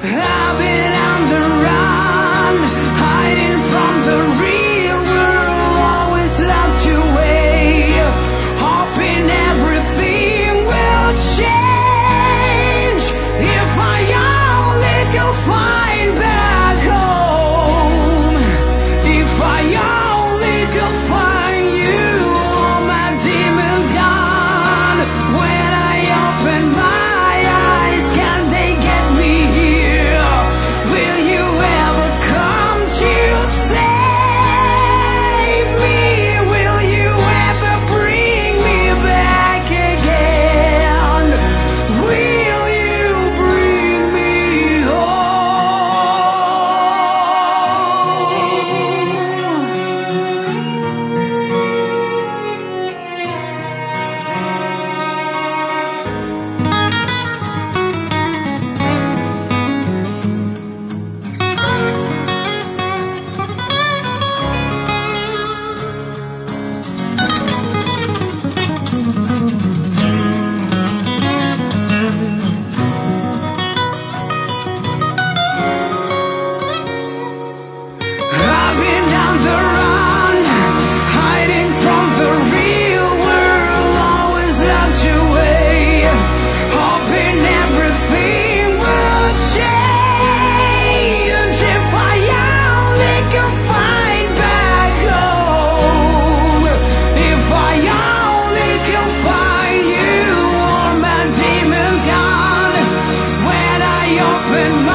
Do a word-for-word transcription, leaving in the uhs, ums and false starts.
I've been on the run, hiding from the real world, always locked away, hoping everything will change. If I only could find back home, if I only could find you, all my demons gone. When I open my eyes, can they get me here? Will you ever come to save me? Will you ever bring me back again? Will you bring me I've been on the run, hiding from the real world, always locked away, hoping everything will change. If I only could find back home, if I only could find you, all my demons gone. When I open